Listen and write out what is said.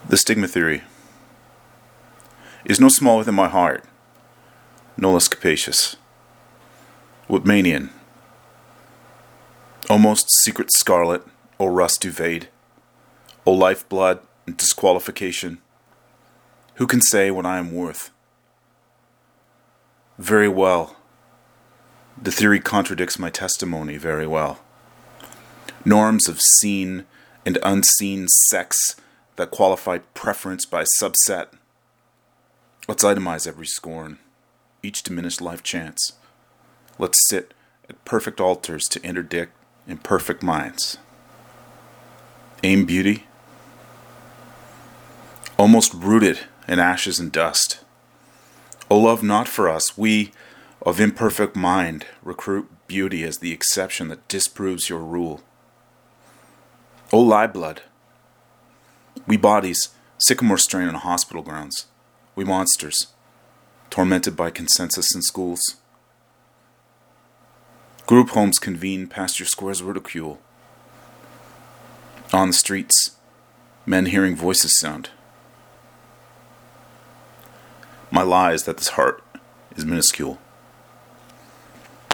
The stigma theory is no small within my heart, no less capacious. Whitmanian, almost secret scarlet, or rust duvade, O lifeblood and disqualification. Who can say what I am worth? Very well. The theory contradicts my testimony very well. Norms of seen and unseen sex that qualify preference by subset. Let's itemize every scorn, each diminished life chance. Let's sit at perfect altars to interdict imperfect minds. Aim beauty, almost rooted in ashes and dust. O love not for us, we of imperfect mind recruit beauty as the exception that disproves your rule. O lie blood, we bodies, sycamore strain on hospital grounds. We monsters, tormented by consensus in schools. Group homes convene past your square's ridicule. On the streets, men hearing voices sound. My lie is that this heart is minuscule.